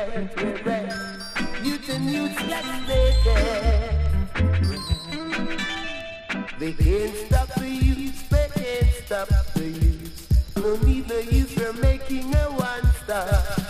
Youth and youths, let's make it. They can't stop the youth, they can't stop the youth. No need the youth for making a one star.